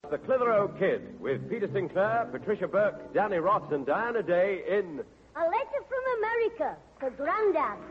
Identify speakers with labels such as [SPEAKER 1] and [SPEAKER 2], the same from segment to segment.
[SPEAKER 1] The Clitheroe Kid with Peter Sinclair, Patricia Burke, Danny Ross, and Diana Day in
[SPEAKER 2] A Letter from America for Grandad.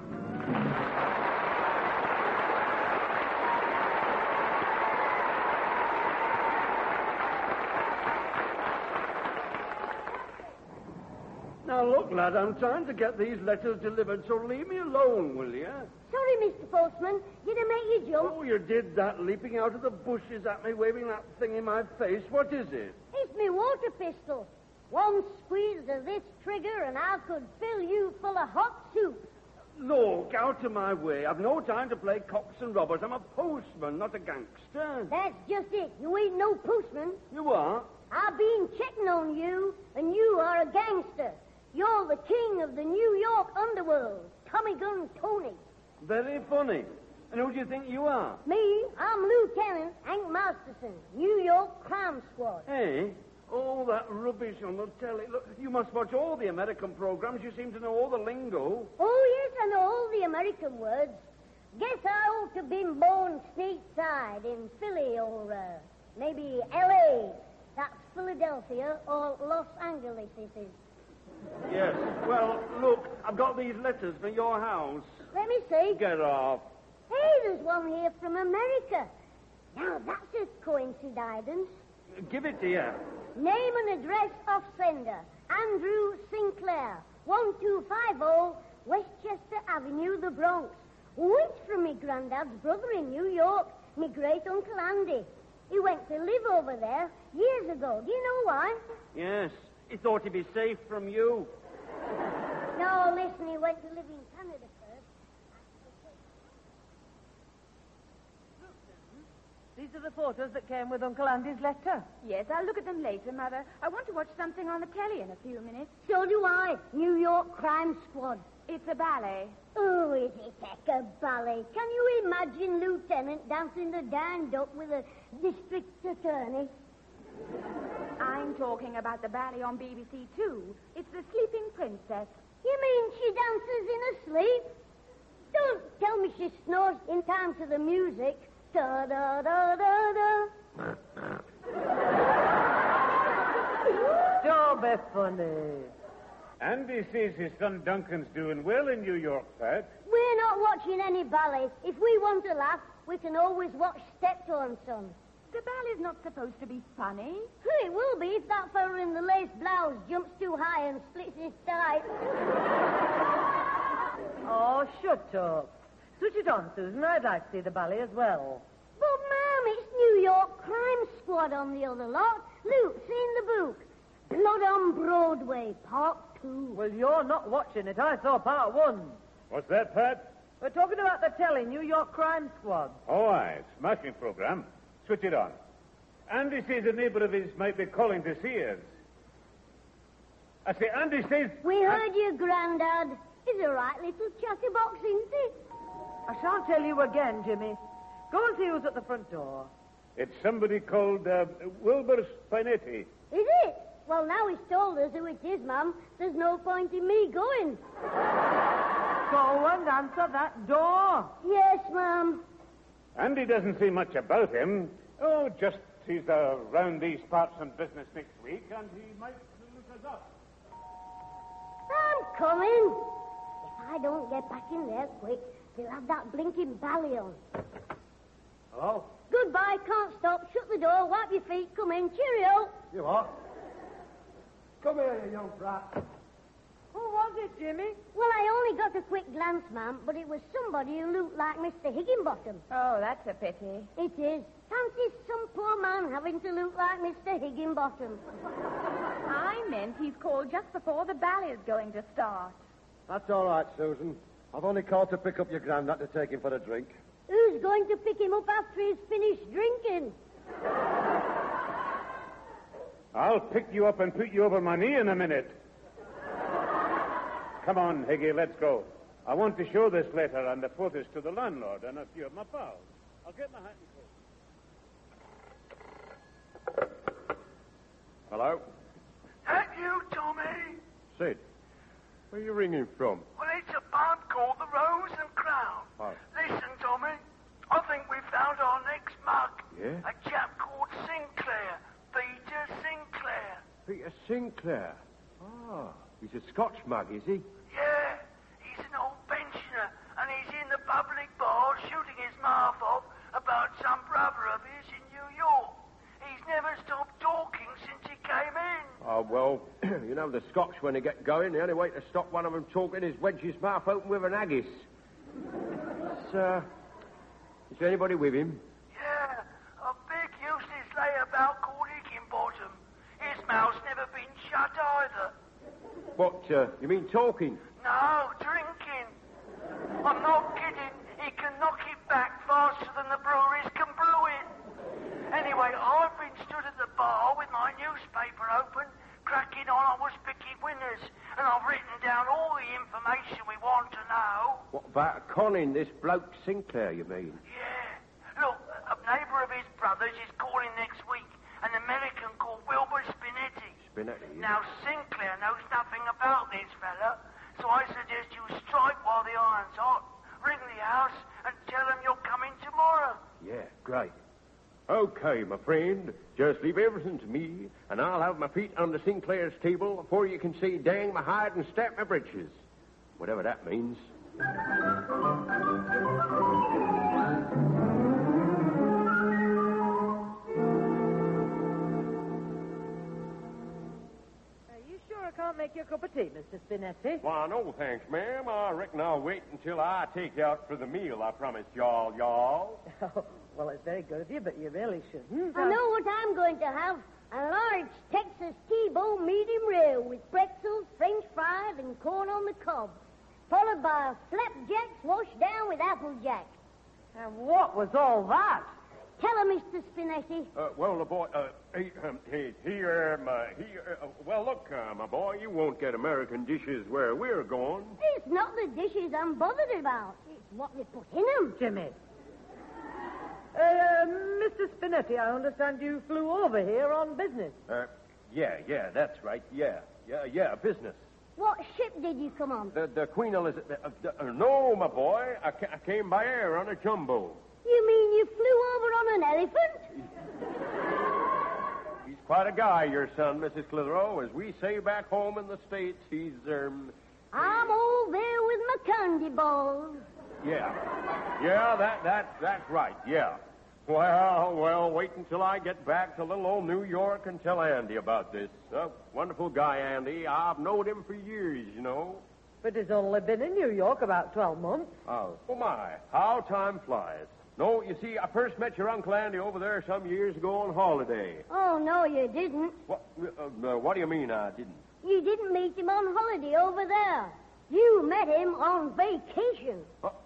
[SPEAKER 3] Now, look, lad, I'm trying to get these letters delivered, so leave me alone, will you?
[SPEAKER 2] Sorry, Mr. Postman. Did I make you jump?
[SPEAKER 3] Oh, you did that, leaping out of the bushes at me, waving that thing in my face. What is it?
[SPEAKER 2] It's me water pistol. One squeeze of this trigger and I could fill you full of hot soup.
[SPEAKER 3] Look, out of my way. I've no time to play cops and robbers. I'm a postman, not a gangster.
[SPEAKER 2] That's just it. You ain't no postman.
[SPEAKER 3] You are?
[SPEAKER 2] I've been checking on you, and you are a gangster. You're the king of the New York underworld, Tommy Gun Tony.
[SPEAKER 3] Very funny. And who do you think you are?
[SPEAKER 2] Me, I'm Lieutenant Hank Masterson, New York Crime Squad.
[SPEAKER 3] Hey? All that rubbish on the telly. Look, you must watch all the American programs. You seem to know all the lingo.
[SPEAKER 2] Oh, yes, I know all the American words. Guess I ought to have been born stateside in Philly or maybe L.A. That's Philadelphia or Los Angeles, it is.
[SPEAKER 3] Yes. Well, look, I've got these letters for your house.
[SPEAKER 2] Let me see.
[SPEAKER 3] Get off.
[SPEAKER 2] Hey, there's one here from America. Now, that's a coincidence.
[SPEAKER 3] Give it to you.
[SPEAKER 2] Name and address of sender. Andrew Sinclair, 1250 Westchester Avenue, the Bronx. It's from me granddad's brother in New York, me great-uncle Andy. He went to live over there years ago. Do you know why?
[SPEAKER 3] Yes. He thought he'd be safe from you.
[SPEAKER 2] No, listen, he went to live in Canada first.
[SPEAKER 4] These are the photos that came with Uncle Andy's letter.
[SPEAKER 5] Yes, I'll look at them later, Mother. I want to watch something on the telly in a few minutes.
[SPEAKER 2] So do I. New York Crime Squad.
[SPEAKER 5] It's a ballet.
[SPEAKER 2] Oh, is it like a ballet? Can you imagine Lieutenant dancing the darn duck with a district attorney?
[SPEAKER 5] I'm talking about the ballet on BBC Two. It's The Sleeping Princess.
[SPEAKER 2] You mean she dances in her sleep? Don't tell me she snores in time to the music. Da-da-da-da-da.
[SPEAKER 4] Don't be funny.
[SPEAKER 6] Andy says his son Duncan's doing well in New York, Pat.
[SPEAKER 2] We're not watching any ballet. If we want to laugh, we can always watch Steptoe & Son.
[SPEAKER 5] The ballet's not supposed to be funny.
[SPEAKER 2] It will be if that fella in the lace blouse jumps too high and splits his tie.
[SPEAKER 4] Oh, shut up. Switch it on, Susan. I'd like to see the ballet as well.
[SPEAKER 2] But, Ma'am, it's New York Crime Squad on the other lot. Luke, seen the book. Blood on Broadway, Part 2.
[SPEAKER 4] Well, you're not watching it. I saw part 1.
[SPEAKER 6] What's that, Pat?
[SPEAKER 4] We're talking about the telly, New York Crime Squad.
[SPEAKER 6] Oh, aye. Smashing program. Switch it on. Andy says a neighbor of his might be calling to see us. I say, Andy says...
[SPEAKER 2] We heard you, Grandad. He's a right little chatterbox, isn't he?
[SPEAKER 4] I shan't tell you again, Jimmy. Go and see who's at the front door.
[SPEAKER 6] It's somebody called Wilbur Spinetti.
[SPEAKER 2] Is it? Well, now he's told us who it is, Ma'am. There's no point in me going.
[SPEAKER 4] Go and answer that door.
[SPEAKER 2] Yes, Ma'am.
[SPEAKER 6] Andy doesn't see much about him. Oh, just he's around these parts on business next week, and he might look us up.
[SPEAKER 2] I'm coming. If I don't get back in there quick, they'll have that blinking ballet on.
[SPEAKER 3] Hello?
[SPEAKER 2] Goodbye, can't stop. Shut the door, wipe your feet, come in. Cheerio.
[SPEAKER 3] You what? Come here, you young brat.
[SPEAKER 4] Who was it, Jimmy?
[SPEAKER 2] Well, I only got a quick glance, Ma'am, but it was somebody who looked like Mr. Higginbottom.
[SPEAKER 5] Oh, that's a pity.
[SPEAKER 2] It is. Fancy some poor man having to look like Mr. Higginbottom.
[SPEAKER 5] I meant he's called just before the ballet's going to start.
[SPEAKER 3] That's all right, Susan. I've only called to pick up your granddad to take him for a drink.
[SPEAKER 2] Who's going to pick him up after he's finished drinking?
[SPEAKER 6] I'll pick you up and put you over my knee in a minute. Come on, Higgy, let's go. I want to show this letter and the photos to the landlord and a few of my pals. I'll get my hat and coat.
[SPEAKER 1] Hello?
[SPEAKER 7] That you, Tommy?
[SPEAKER 1] Sid, where are you ringing from?
[SPEAKER 7] Well, it's a pub called the Rose and Crown.
[SPEAKER 1] Oh.
[SPEAKER 7] Listen, Tommy, I think we found our next mug.
[SPEAKER 1] Yeah?
[SPEAKER 7] A chap called Sinclair,
[SPEAKER 1] Peter Sinclair. Ah, he's a Scotch mug, is he?
[SPEAKER 7] Yeah, he's an old pensioner, and he's in the public bar shooting his mouth off about some brother of his in New York. He's never stopped talking since he came in.
[SPEAKER 1] Oh, well, you know the Scotch, when they get going, the only way to stop one of them talking is wedge his mouth open with an haggis. Is there anybody with him?
[SPEAKER 7] Yeah, a big useless layabout called Higginbottom. His mouth's never been shut either.
[SPEAKER 1] What, you mean talking?
[SPEAKER 7] No, drinking. I'm not kidding. He can knock it back faster than the breweries can brew it. Anyway, I've been stood at the bar with my newspaper open, cracking on I was picking winners, and I've written down all the information we want to know.
[SPEAKER 1] What about conning this bloke Sinclair, you mean?
[SPEAKER 7] Yeah. Look, a neighbour of his brother's is calling next week, an American called Wilbur Spinetti.
[SPEAKER 1] Spinetti?
[SPEAKER 7] Now, Sinclair knows nothing about this fella, so I suggest you strike while the iron's hot, ring the house, and tell him you're coming tomorrow.
[SPEAKER 1] Yeah, great. Okay, my friend, just leave everything to me, and I'll have my feet under Sinclair's table before you can say dang my hide and step my breeches. Whatever that means.
[SPEAKER 4] You sure I can't make you a cup of tea, Mr. Spinetti?
[SPEAKER 1] Why, no thanks, ma'am. I reckon I'll wait until I take out for the meal I promised y'all.
[SPEAKER 4] Oh, well, it's very good of you, but you really shouldn't.
[SPEAKER 2] I know what I'm going to have. A large Texas T-bone medium rare with pretzels, French fries, and corn on the cob. Followed by flapjacks washed down with applejack.
[SPEAKER 4] And what was all that?
[SPEAKER 2] Tell her, Mr. Spinetti.
[SPEAKER 1] Well, the boy, well, look, my boy, you won't get American dishes where we're going.
[SPEAKER 2] It's not the dishes I'm bothered about. It's what they put in them.
[SPEAKER 4] Jimmy. Mr. Spinetti, I understand you flew over here on business.
[SPEAKER 1] Yeah, that's right. Yeah, business.
[SPEAKER 2] What ship did you come on?
[SPEAKER 1] The Queen Elizabeth. No, my boy, I came by air on a jumbo.
[SPEAKER 2] You mean you flew over on an elephant?
[SPEAKER 1] He's quite a guy, your son, Mrs. Clitheroe. As we say back home in the States, he's,
[SPEAKER 2] I'm all there with my candy balls.
[SPEAKER 1] Yeah, that's right, yeah. Well, wait until I get back to little old New York and tell Andy about this. Wonderful guy, Andy. I've known him for years, you know.
[SPEAKER 4] But he's only been in New York about 12 months.
[SPEAKER 1] Oh, my, how time flies. No, you see, I first met your Uncle Andy over there some years ago on holiday.
[SPEAKER 2] Oh, no, you didn't.
[SPEAKER 1] What do you mean I didn't?
[SPEAKER 2] You didn't meet him on holiday over there. You met him on vacation.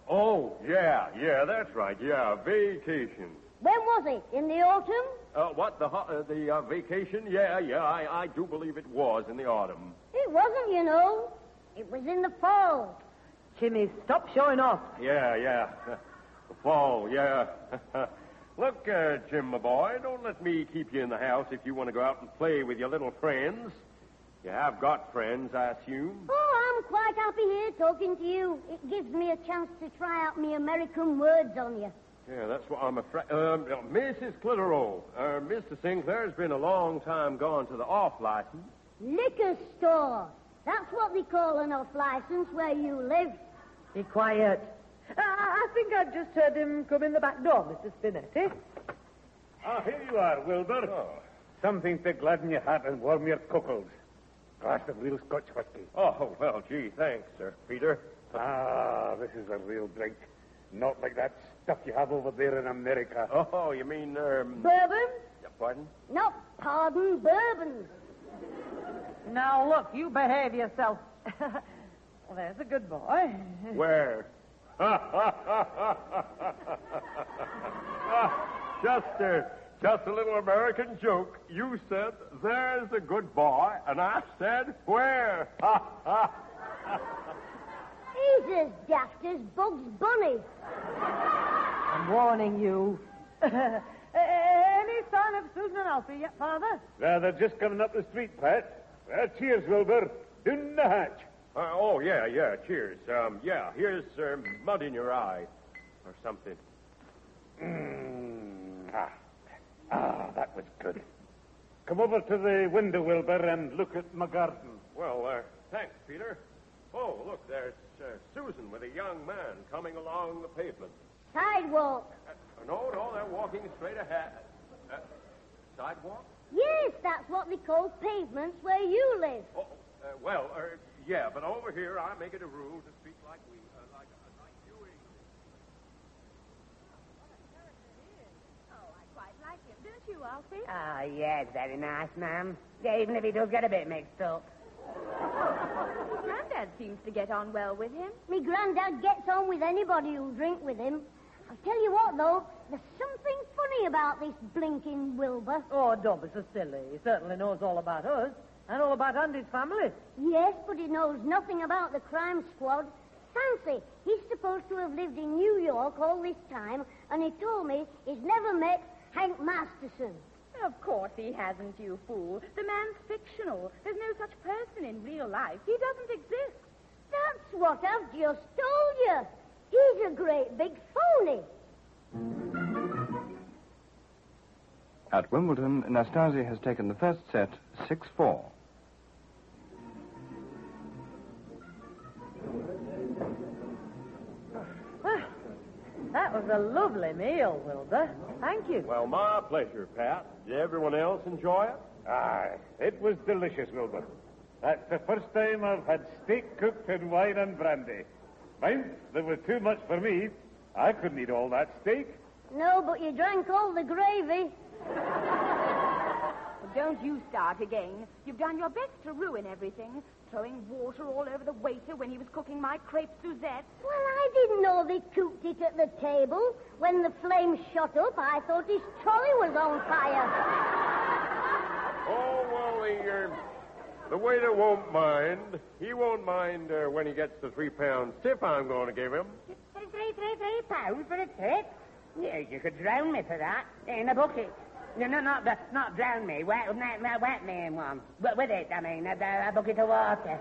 [SPEAKER 1] Yeah, that's right. Yeah, vacation.
[SPEAKER 2] When was it? In the autumn?
[SPEAKER 1] The vacation? Yeah, I do believe it was in the autumn.
[SPEAKER 2] It wasn't, you know. It was in the fall.
[SPEAKER 4] Jimmy, stop showing off.
[SPEAKER 1] Yeah. The fall, yeah. Look, Jim, my boy, don't let me keep you in the house if you want to go out and play with your little friends. You have got friends, I assume.
[SPEAKER 2] Oh, I'm quite happy here talking to you. It gives me a chance to try out me American words on you.
[SPEAKER 1] Yeah, that's what I'm afraid. Mrs. Clitheroe, Mr. Sinclair's been a long time gone to the off license.
[SPEAKER 2] Liquor store. That's what they call an off license where you live.
[SPEAKER 4] Be quiet. I think I've just heard him come in the back door, Mr. Spinetti.
[SPEAKER 6] Here you are, Wilbur.
[SPEAKER 1] Oh.
[SPEAKER 6] Something to gladden your heart and warm your cockles. Glass of real Scotch whiskey.
[SPEAKER 1] Oh, well, gee, thanks, sir. Peter?
[SPEAKER 6] This is a real drink. Not like that stuff you have over there in America.
[SPEAKER 1] Oh, you mean,
[SPEAKER 2] Bourbon?
[SPEAKER 1] Pardon?
[SPEAKER 2] No, pardon, bourbon.
[SPEAKER 4] Now, look, you behave yourself. Well, there's a good boy.
[SPEAKER 1] Where? Just a little American joke. You said, there's a good boy, and I said, where?
[SPEAKER 2] He's as daft as Bugs Bunny.
[SPEAKER 4] I'm warning you. Any sign of Susan and Alfie yet, Father?
[SPEAKER 6] They're just coming up the street, Pat. Cheers, Wilbur. Down the hatch.
[SPEAKER 1] Yeah, cheers. Here's mud in your eye. Or something.
[SPEAKER 6] That was good. come over to the window, Wilbur, and look at my garden.
[SPEAKER 1] Well, thanks, Peter. Oh, look, there's Susan with a young man coming along the pavement.
[SPEAKER 2] Sidewalk.
[SPEAKER 1] No, they're walking straight ahead. Sidewalk?
[SPEAKER 2] Yes, that's what they call pavements where you live.
[SPEAKER 1] Oh, yeah, but over here I make it a rule to speak like you.
[SPEAKER 5] Oh, I quite like him, don't you, Alfie?
[SPEAKER 8] Ah, yes, very nice, ma'am. Yeah, even if he does get a bit mixed up.
[SPEAKER 5] Grandad seems to get on well with him.
[SPEAKER 2] Me granddad gets on with anybody who'll drink with him. I'll tell you what, though, there's something funny about this blinking Wilbur.
[SPEAKER 4] Oh, don't be so silly. He certainly knows all about us and all about Andy's family.
[SPEAKER 2] Yes, but he knows nothing about the crime squad. Fancy, he's supposed to have lived in New York all this time, and he told me he's never met Hank Masterson.
[SPEAKER 5] Of course he hasn't, you fool. The man's fictional. There's no such person in real life. He doesn't exist.
[SPEAKER 2] That's what I've just told you. He's a great big phony.
[SPEAKER 9] At Wimbledon, Nastasi has taken the first set 6-4.
[SPEAKER 4] That was a lovely meal, Wilbur. Thank you.
[SPEAKER 1] Well, my pleasure, Pat. Did everyone else enjoy it?
[SPEAKER 6] Aye, it was delicious, Wilbur. That's the first time I've had steak cooked in wine and brandy. Mind, there was too much for me. I couldn't eat all that steak.
[SPEAKER 2] No, but you drank all the gravy.
[SPEAKER 5] Don't you start again. You've done your best to ruin everything. Throwing water all over the waiter when he was cooking my crepe Suzette.
[SPEAKER 2] Well, I didn't know they cooked it at the table. When the flames shot up, I thought his trolley was on fire.
[SPEAKER 1] Oh, well, the waiter won't mind. He won't mind when he gets the £3 tip I'm going to give him.
[SPEAKER 8] £3 for a tip? Yeah, you could drown me for that. In a bucket. No, not drown me. Wet me in one. But with it, I mean, a bucket of water.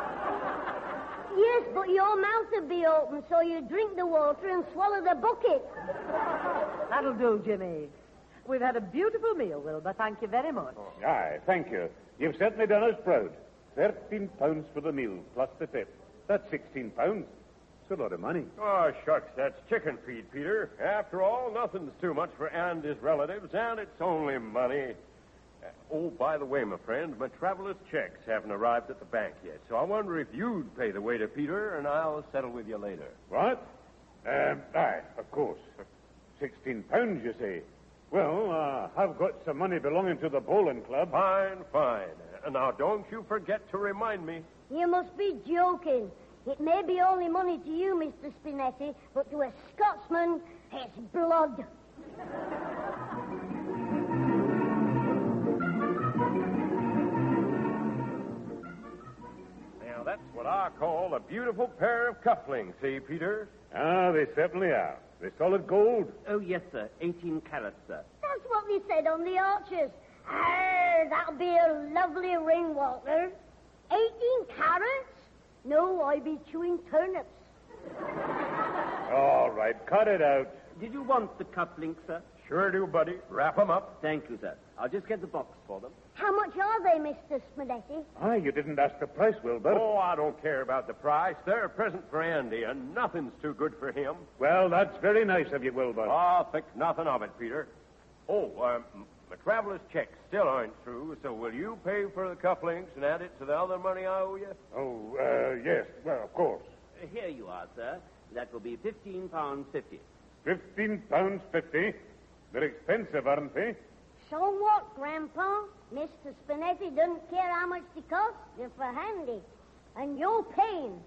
[SPEAKER 2] Yes, but your mouth would be open, so you drink the water and swallow the bucket.
[SPEAKER 4] That'll do, Jimmy. We've had a beautiful meal, Wilbur. Thank you very much.
[SPEAKER 6] Aye, thank you. You've certainly done us proud. £13 for the meal, plus the tip. That's £16. It's a lot of money.
[SPEAKER 1] Oh, shucks, that's chicken feed, Peter. After all, nothing's too much for Andy's relatives, and it's only money. Oh, by the way, my friend, my traveler's checks haven't arrived at the bank yet, so I wonder if you'd pay the waiter, Peter, and I'll settle with you later.
[SPEAKER 6] What? Aye, of course. £16, you say? Well, I've got some money belonging to the bowling club.
[SPEAKER 1] Fine. Now, don't you forget to remind me.
[SPEAKER 2] You must be joking. It may be only money to you, Mr. Spinetti, but to a Scotsman, it's blood.
[SPEAKER 1] Now, that's what I call a beautiful pair of cufflinks, see, Peter?
[SPEAKER 6] Ah, they certainly are. They're solid gold.
[SPEAKER 3] Oh, yes, sir. 18 carats, sir.
[SPEAKER 2] That's what they said on the arches. That'll be a lovely ring, Walter. 18 carats? No, I be chewing turnips.
[SPEAKER 6] All right, cut it out.
[SPEAKER 3] Did you want the cufflinks, sir?
[SPEAKER 1] Sure do, buddy. Wrap 'em up.
[SPEAKER 3] Thank you, sir. I'll just get the box for them.
[SPEAKER 2] How much are they, Mr. Spinetti?
[SPEAKER 6] Ah, you didn't ask the price, Wilbur.
[SPEAKER 1] Oh, I don't care about the price. They're a present for Andy, and nothing's too good for him.
[SPEAKER 6] Well, that's very nice of you, Wilbur.
[SPEAKER 1] Oh, think nothing of it, Peter. Oh, my traveler's checks still aren't through, so will you pay for the cufflinks and add it to the other money I owe you?
[SPEAKER 6] Oh, yes. Well, of course.
[SPEAKER 3] Here you are, sir. That will be £15.50.
[SPEAKER 6] £15.50. They're expensive, aren't they?
[SPEAKER 2] So what, Grandpa? Mr. Spinetti doesn't care how much they cost. They're for handy. And you're paying.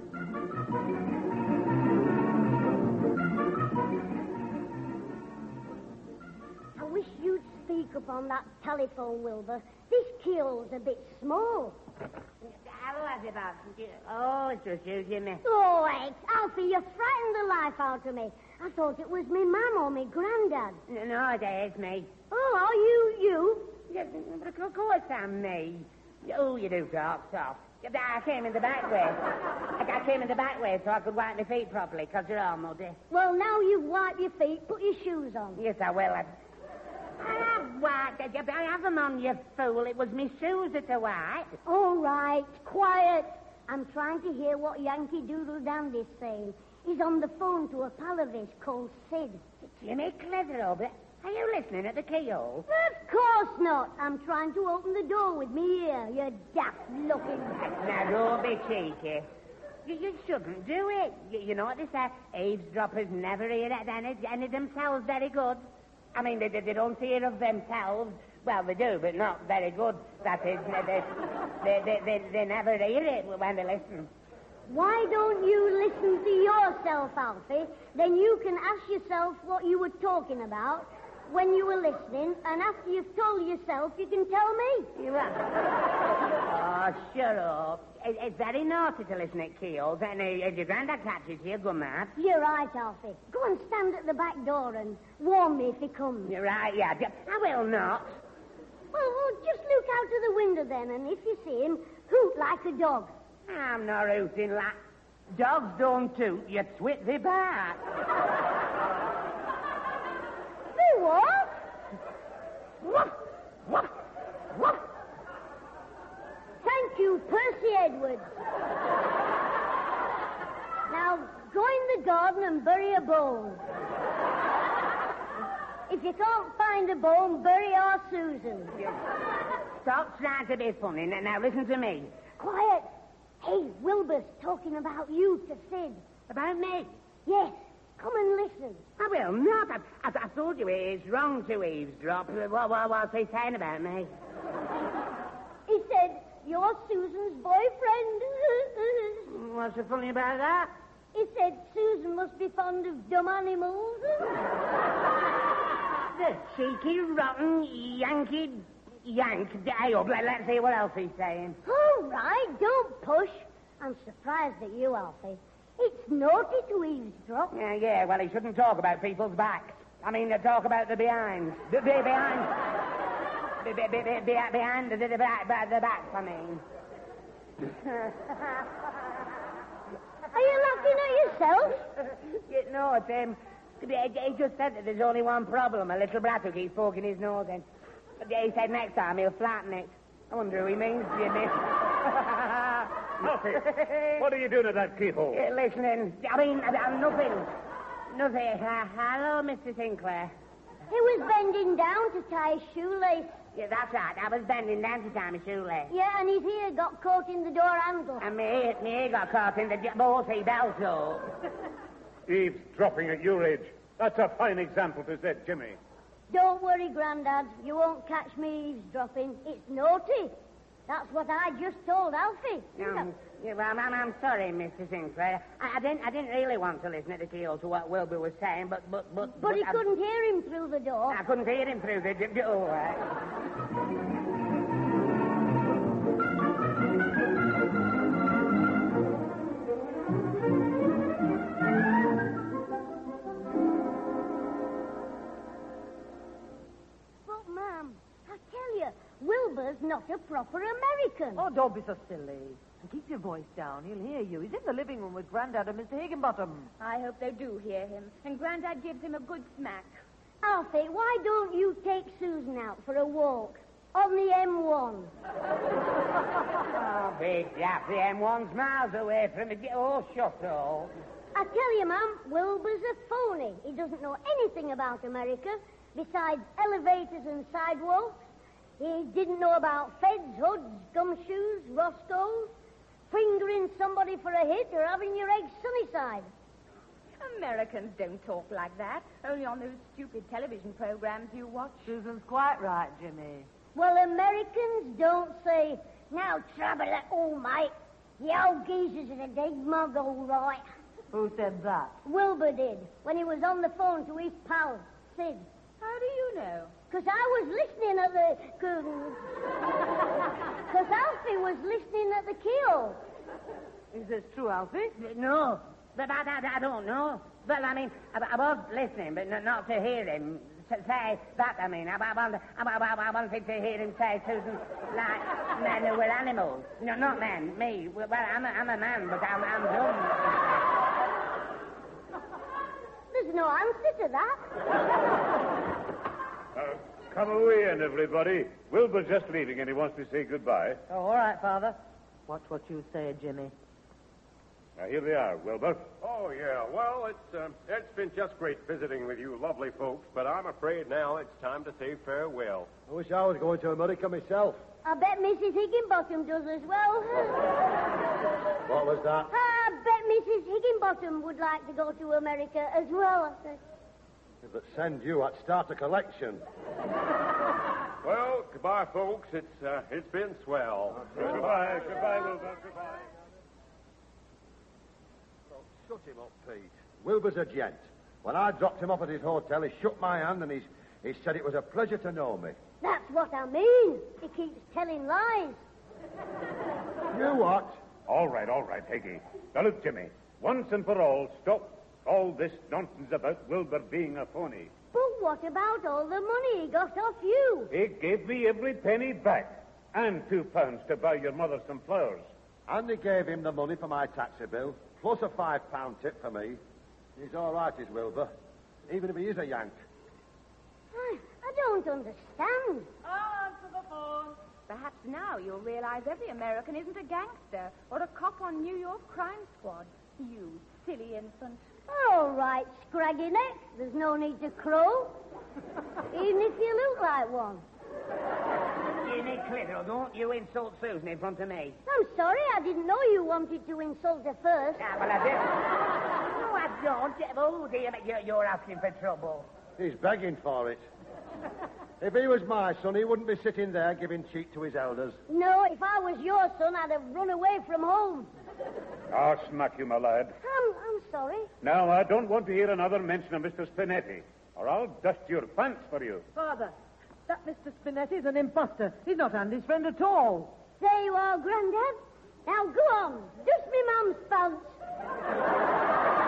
[SPEAKER 2] I wish you'd speak up on that telephone, Wilbur. This keyhole's a bit small.
[SPEAKER 8] Hello, Azabab. Oh, it's just you, Jimmy.
[SPEAKER 2] Oh, Alfie, you frightened the life out of me. I thought it was me mum or me granddad.
[SPEAKER 8] No, it's me.
[SPEAKER 2] Oh, are you?
[SPEAKER 8] Yeah, but of course I'm me. Oh, you do talk soft. I came in the back way. I came in the back way so I could wipe my feet properly, because they're all muddy.
[SPEAKER 2] Well, now you've wiped your feet, put your shoes on.
[SPEAKER 8] Yes, I will. Why, have them on, you fool. It was me shoes that are white.
[SPEAKER 2] All right, quiet. I'm trying to hear what Yankee Doodle Dandy's saying. He's on the phone to a pal of his called Sid.
[SPEAKER 8] Jimmy Cletheroe, are you listening at the keyhole?
[SPEAKER 2] Of course not. I'm trying to open the door with me ear, you daft-looking...
[SPEAKER 8] Now, don't be cheeky. You shouldn't do it. You know what they say? Eavesdroppers never hear any themselves very good. I mean, they don't hear of themselves. Well, they do, but not very good. That is, they never hear it when they listen.
[SPEAKER 2] Why don't you listen to yourself, Alfie? Then you can ask yourself what you were talking about when you were listening, and after you've told yourself, you can tell me.
[SPEAKER 8] You're right. Oh, shut up. It's very naughty to listen at keyholes, and if your granddad catches you, go mad.
[SPEAKER 2] You're right, Alfie. Go and stand at the back door and warn me if he comes.
[SPEAKER 8] You're right, yeah. I will not.
[SPEAKER 2] Well, just look out of the window then, and if you see him, hoot like a dog.
[SPEAKER 8] I'm not hooting like... Dogs don't toot, you twit the back.
[SPEAKER 2] The what?
[SPEAKER 8] Woof, woof, woof.
[SPEAKER 2] Thank you, Percy Edwards. Now, go in the garden and bury a bone. If you can't find a bone, bury our Susan.
[SPEAKER 8] Stop trying to be funny. Now, listen to me.
[SPEAKER 2] Quiet. Hey, Wilbur's talking about you to Sid.
[SPEAKER 8] About me?
[SPEAKER 2] Yes. Come and listen.
[SPEAKER 8] I will not. I told you it's wrong to eavesdrop. What's he saying about me?
[SPEAKER 2] He said, you're Susan's boyfriend.
[SPEAKER 8] What's so funny about that?
[SPEAKER 2] He said Susan must be fond of dumb animals.
[SPEAKER 8] The cheeky, rotten, Yankee yank. Hey, up, let's see what else he's saying.
[SPEAKER 2] All right, don't push. I'm surprised at you, Alfie. It's naughty to eavesdrop.
[SPEAKER 8] Yeah, well, he shouldn't talk about people's backs. I mean, talk about the behinds. The behind... Behind the backs, I mean.
[SPEAKER 2] Are you laughing at yourself?
[SPEAKER 8] No, it's he just said that there's only one problem, a little brat who keeps poking his nose in. He said next time he'll flatten it. I wonder who he means, Jimmy.
[SPEAKER 6] Alfie, what are you doing at that keyhole?
[SPEAKER 8] Listening. I mean, nothing. Nothing. Hello, Mr. Sinclair.
[SPEAKER 2] He was bending down to tie his shoelace.
[SPEAKER 8] Yeah, that's right. I was bending down to tie my shoelace.
[SPEAKER 2] Yeah, and his ear got caught in the door handle.
[SPEAKER 8] And me ear got caught in the bossy belt hole.
[SPEAKER 6] Eavesdropping at your age. That's a fine example to set, Jimmy.
[SPEAKER 2] Don't worry, Grandad. You won't catch me eavesdropping. It's naughty. That's what I just told Alfie.
[SPEAKER 8] Yeah, well, I'm sorry, Mr. Sinclair. I didn't really want to listen at the keyhole to what Wilbur was saying, but
[SPEAKER 2] he couldn't hear him through the door.
[SPEAKER 8] I couldn't hear him through the door.
[SPEAKER 2] But, Ma'am, I tell you, Wilbur's not a proper American.
[SPEAKER 4] Oh, don't be so silly. And keep your voice down. He'll hear you. He's in the living room with Grandad and Mr. Higginbottom.
[SPEAKER 5] I hope they do hear him. And Grandad gives him a good smack.
[SPEAKER 2] Alfie, why don't you take Susan out for a walk on the M1?
[SPEAKER 8] Oh, big yap, the M1's miles away from it. Oh, shut up.
[SPEAKER 2] I tell you, Ma'am, Wilbur's a phony. He doesn't know anything about America besides elevators and sidewalks. He didn't know about feds, hoods, gumshoes, Roscoe's, fingering somebody for a hit, or having your eggs sunny side.
[SPEAKER 5] Americans don't talk like that. Only on those stupid television programs you watch.
[SPEAKER 4] Susan's quite right, Jimmy.
[SPEAKER 2] Well, Americans don't say, now, trouble it all, mate. The old geezer's in a dead mug, all right.
[SPEAKER 4] Who said that?
[SPEAKER 2] Wilbur did, when he was on the phone to his pal, Sid.
[SPEAKER 5] How do you know?
[SPEAKER 2] Because I was listening at the... Because Alfie was listening at the keyhole.
[SPEAKER 4] Is this true, Alfie?
[SPEAKER 8] No, but I don't know. Well, I mean, I was listening, but not to hear him say that. I mean, I wanted to hear him say Susan like men who were animals. No, not men, me. Well, I'm a man, but I'm dumb.
[SPEAKER 2] There's no answer to that.
[SPEAKER 6] Come away in, everybody. Wilbur's just leaving and he wants to say goodbye.
[SPEAKER 4] Oh, all right, Father. Watch what you say, Jimmy.
[SPEAKER 6] Now, here they are, Wilbur.
[SPEAKER 1] Oh, yeah. Well, it's been just great visiting with you lovely folks, but I'm afraid now it's time to say farewell.
[SPEAKER 10] I wish I was going to America myself.
[SPEAKER 2] I bet Mrs. Higginbottom does as well.
[SPEAKER 10] What was that?
[SPEAKER 2] I bet Mrs. Higginbottom would like to go to America as well, I said.
[SPEAKER 10] If it send you, I'd start a collection.
[SPEAKER 1] Well, goodbye, folks. It's been swell.
[SPEAKER 6] Goodbye, Wilbur. Goodbye.
[SPEAKER 10] Shut him up, Pete. Wilbur's a gent. When I dropped him off at his hotel, he shook my hand and he said it was a pleasure to know me.
[SPEAKER 2] That's what I mean. He keeps telling lies.
[SPEAKER 10] You what?
[SPEAKER 6] All right, Higgy. Now, look, Jimmy. Once and for all, stop all this nonsense about Wilbur being a phony.
[SPEAKER 2] But what about all the money he got off you?
[SPEAKER 6] He gave me every penny back and £2 to buy your mother some flowers.
[SPEAKER 10] And he gave him the money for my taxi bill, plus a £5 tip for me. He's all right, is Wilbur, even if he is a Yank.
[SPEAKER 2] I don't understand.
[SPEAKER 4] I'll answer the phone.
[SPEAKER 5] Perhaps now you'll realize every American isn't a gangster or a cop on New York crime squad. You silly infant.
[SPEAKER 2] All right, scraggy neck. There's no need to crow. Even if you look like one.
[SPEAKER 8] Jimmy Clittle, don't you insult Susan in front of me.
[SPEAKER 2] I'm sorry, I didn't know you wanted to insult her first.
[SPEAKER 8] Ah, well, I did. No, I don't. Oh, dear, you're asking for trouble.
[SPEAKER 10] He's begging for it. If he was my son, he wouldn't be sitting there giving cheek to his elders.
[SPEAKER 2] No, if I was your son, I'd have run away from home.
[SPEAKER 6] I'll smack you, my lad.
[SPEAKER 2] I'm sorry.
[SPEAKER 6] Now, I don't want to hear another mention of Mr. Spinetti, or I'll dust your pants for you.
[SPEAKER 4] Father, that Mr. Spinetti's an imposter. He's not Andy's friend at all.
[SPEAKER 2] There you are, Grandad. Now go on. Dust me mum's pants.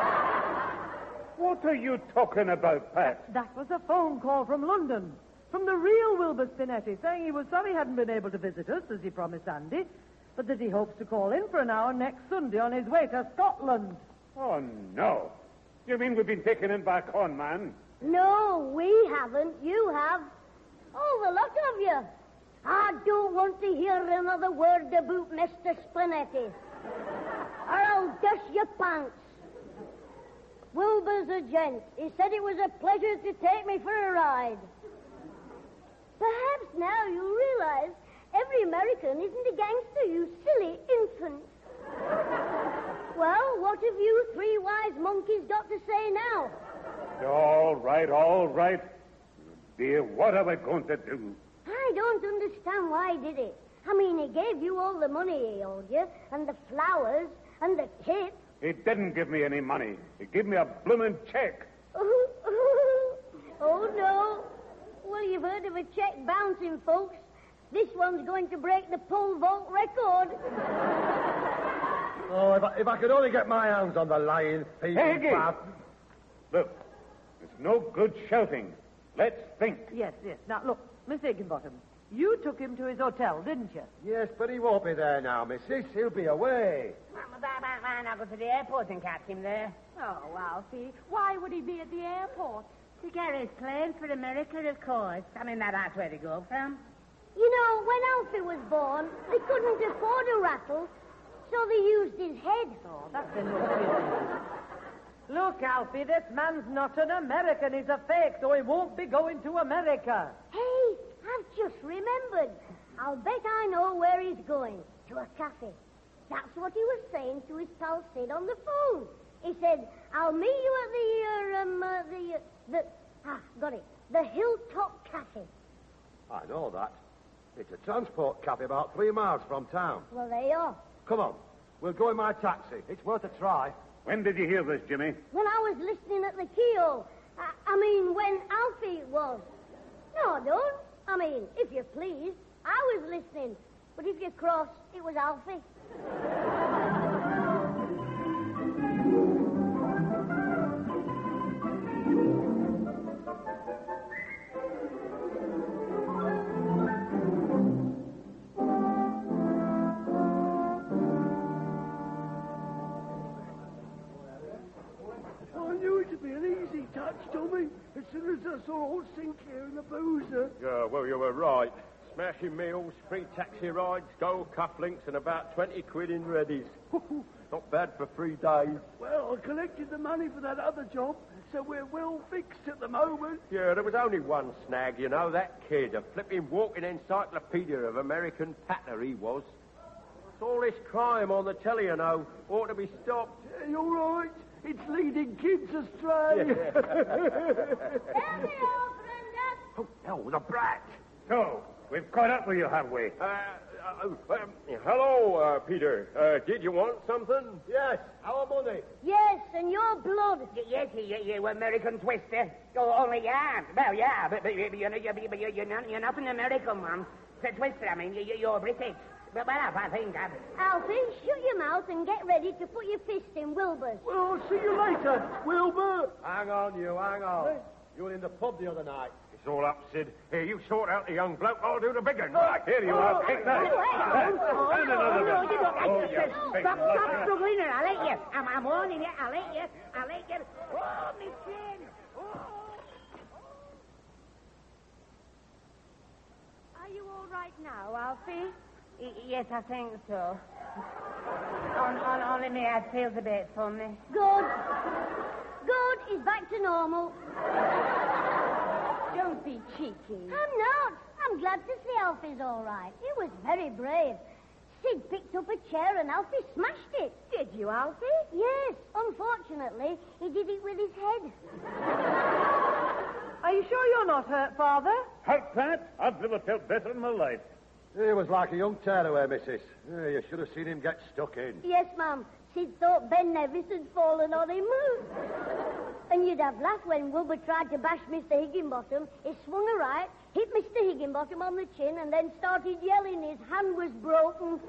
[SPEAKER 6] What are you talking about, Pat?
[SPEAKER 4] That was a phone call from London. From the real Wilbur Spinetti, saying he was sorry he hadn't been able to visit us, as he promised Andy, but that he hopes to call in for an hour next Sunday on his way to Scotland.
[SPEAKER 6] Oh, no. You mean we've been taking him back on, man?
[SPEAKER 2] No, we haven't. You have. Oh, the lot of you. I don't want to hear another word about Mr. Spinetti. Or I'll dust your pants. Wilbur's a gent. He said it was a pleasure to take me for a ride. Perhaps now you realize every American isn't a gangster, you silly infant. Well, what have you three wise monkeys got to say now?
[SPEAKER 6] All right. Dear, what are we going to do?
[SPEAKER 2] I don't understand why he did it. I mean, he gave you all the money he owed you, and the flowers, and the tip.
[SPEAKER 6] He didn't give me any money. He gave me a bloomin' check.
[SPEAKER 2] Oh, no. Well, you've heard of a check bouncing, folks. This one's going to break the pole vault record.
[SPEAKER 10] Oh, if I could only get my hands on the lying thief.
[SPEAKER 6] Peggy! Look, it's no good shouting. Let's think.
[SPEAKER 4] Yes. Now, look, Miss Higginbottom, you took him to his hotel, didn't you?
[SPEAKER 10] Yes, but he won't be there now, missus. He'll be away.
[SPEAKER 8] Why not go to the airport and catch him there?
[SPEAKER 5] Oh, Alfie, why would he be at the airport?
[SPEAKER 8] To carry his claims for America, of course. I mean, that's where to go from.
[SPEAKER 2] You know, when Alfie was born, they couldn't afford a rattle, so they used his head.
[SPEAKER 4] Oh, that's enough. Look, Alfie, this man's not an American. He's a fake, so he won't be going to America.
[SPEAKER 2] Hey, I've just remembered. I'll bet I know where he's going. To a cafe. That's what he was saying to his pal Sid on the phone. He said, I'll meet you at got it. The Hilltop Cafe.
[SPEAKER 10] I know that. It's a transport cafe about 3 miles from town.
[SPEAKER 2] Well, there you are.
[SPEAKER 10] Come on. We'll go in my taxi. It's worth a try.
[SPEAKER 6] When did you hear this, Jimmy?
[SPEAKER 2] When I was listening at the keyhole. I mean, when Alfie was. No, don't. I mean, if you please. I was listening. But if you're cross, it was Alfie.
[SPEAKER 3] I knew it'd be an easy touch, Tommy. As soon as I saw old Sinclair and the boozer.
[SPEAKER 1] Yeah, well, you were right. Smashing meals, free taxi rides, gold cufflinks, and about 20 quid in readies. Not bad for 3 days.
[SPEAKER 3] Well, I collected the money for that other job, so we're well fixed at the moment.
[SPEAKER 1] Yeah, there was only one snag, you know, that kid, a flipping walking encyclopedia of American patter he was. It's all this crime on the telly, you know, ought to be stopped.
[SPEAKER 3] You're right. It's leading kids astray.
[SPEAKER 1] Oh, no, the brat.
[SPEAKER 6] So, we've caught up with you, have we?
[SPEAKER 1] Hello, Peter. Did you want something?
[SPEAKER 10] Yes, our money.
[SPEAKER 2] Yes, and your blood.
[SPEAKER 8] Yes, you American twister. Oh, only yeah. Well, yeah, but you're not an American one. It's a twister, I mean, you're British. But I think I've...
[SPEAKER 2] Alfie, shut your mouth and get ready to put your fist in Wilbur's.
[SPEAKER 3] Well, I'll see you later, Wilbur.
[SPEAKER 10] Hang on, you, hang on. You were in the pub the other night.
[SPEAKER 1] It's all up, Sid. Here, you sort out the young bloke. I'll do the big one. Right, here you are. Take that.
[SPEAKER 6] And another one.
[SPEAKER 8] Stop struggling there. I'll let you. I'm warning you. I'll let you. Oh, my chin.
[SPEAKER 5] Are you all right now, Alfie?
[SPEAKER 8] Yes, I think so. Only my head feels a bit funny.
[SPEAKER 2] Good. He's back to normal.
[SPEAKER 5] Don't be cheeky.
[SPEAKER 2] I'm not. I'm glad to see Alfie's all right. He was very brave. Sid picked up a chair and Alfie smashed it.
[SPEAKER 5] Did you, Alfie?
[SPEAKER 2] Yes. Unfortunately, he did it with his head.
[SPEAKER 4] Are you sure you're not hurt, Father?
[SPEAKER 6] Hurt, Pat? I've never felt better in my life.
[SPEAKER 10] He was like a young tearaway, missus. You should have seen him get stuck in.
[SPEAKER 2] Yes, Mum. Sid thought Ben Nevis had fallen on him. And you'd have laughed when Wilbur tried to bash Mr. Higginbottom. He swung a right, hit Mr. Higginbottom on the chin, and then started yelling his hand was broken.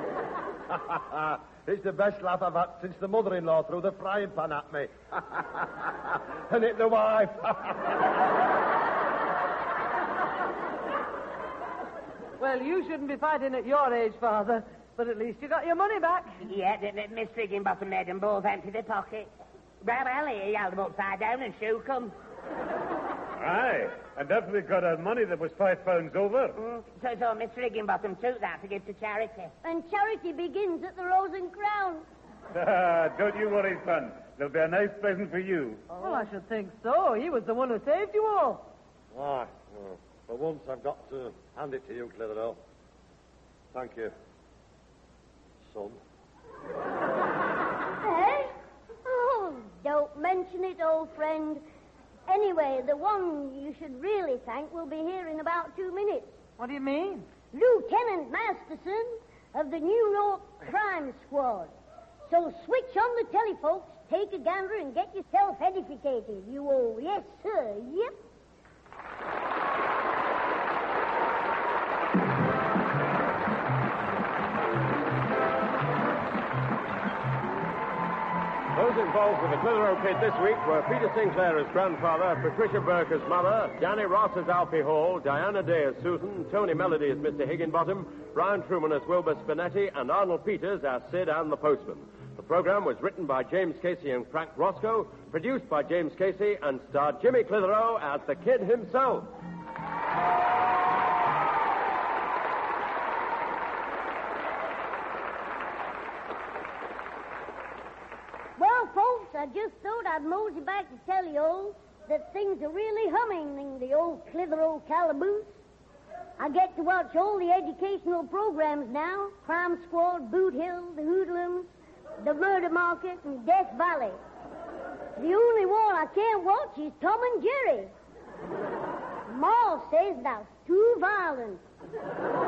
[SPEAKER 10] It's the best laugh I've had since the mother-in-law threw the frying pan at me. And hit the wife.
[SPEAKER 4] Well, you shouldn't be fighting at your age, Father. But at least you got your money back.
[SPEAKER 8] Yeah, Miss Higginbottom made them both empty their pockets. Well, he held them upside down and shook them.
[SPEAKER 6] Aye, and after we got our money that was £5 over.
[SPEAKER 8] So Mr. Higginbottom took that to give to charity.
[SPEAKER 2] And charity begins at the Rose and Crown.
[SPEAKER 6] Don't you worry, son. There'll be a nice present for you.
[SPEAKER 4] Well, I should think so. He was the one who saved you all.
[SPEAKER 10] Aye. Well, for once, I've got to hand it to you, Clitheroe. Thank you, son.
[SPEAKER 2] Eh? Oh, don't mention it, old friend. Anyway, the one you should really thank will be here in about 2 minutes.
[SPEAKER 4] What do you mean?
[SPEAKER 2] Lieutenant Masterson of the New York Crime Squad. So switch on the telefolks, take a gander, and get yourself edificated. You will, yes, sir, yep.
[SPEAKER 1] Those involved with the Clitheroe Kid this week were Peter Sinclair as grandfather, Patricia Burke as mother, Danny Ross as Alfie Hall, Diana Day as Susan, Tony Melody as Mr. Higginbottom, Brian Truman as Wilbur Spinetti, and Arnold Peters as Sid and the Postman. The program was written by James Casey and Frank Roscoe, produced by James Casey, and starred Jimmy Clitheroe as the Kid himself.
[SPEAKER 2] Well, folks, I just thought I'd mosey back to tell you all that things are really humming in the old Clitheroe calaboose. I get to watch all the educational programs now. Crime Squad, Boot Hill, the Hoodlums, the Murder Market, and Death Valley. The only one I can't watch is Tom and Jerry. Ma says that's too violent.